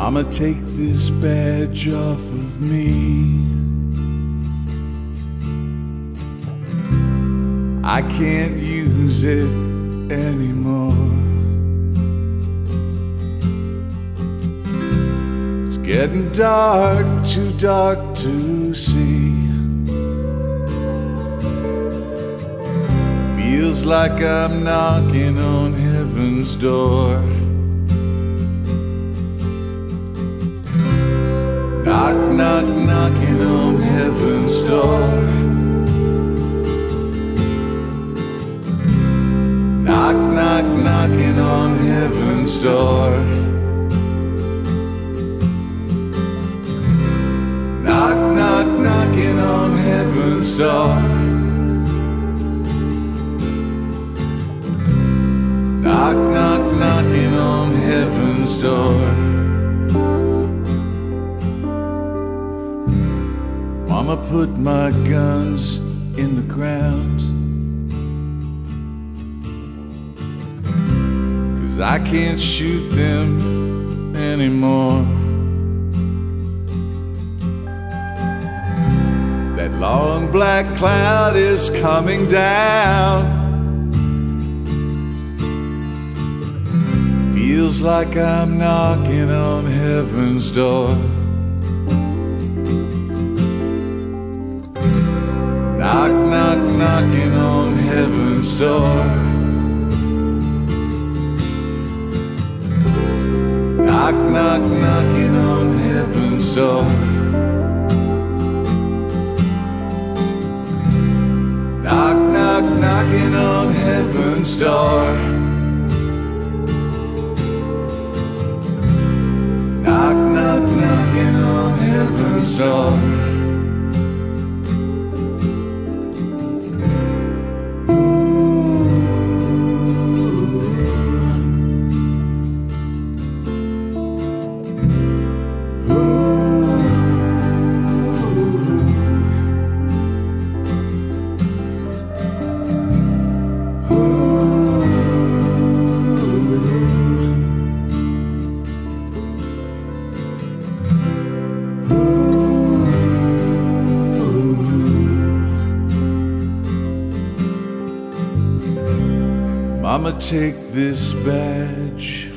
Mama, take this badge off of me. I can't use it anymore. It's getting dark, too dark to see. Feels like I'm knocking on heaven's door. Knock, knock, knocking on heaven's door. Knock, knock, knocking on heaven's door. Knock, knock, knocking on heaven's door. Knock, knock, knocking on heaven's door. Mama, put my guns in the ground, 'cause I can't shoot them anymore. That long black cloud is coming down. Feels like I'm knocking on heaven's door. Knock, knock, knocking on heaven's door. Knock, knock, knocking on heaven's door. Knock, knock, knocking on heaven's door. Knock, knock, knocking on heaven's door. Mama, take this badge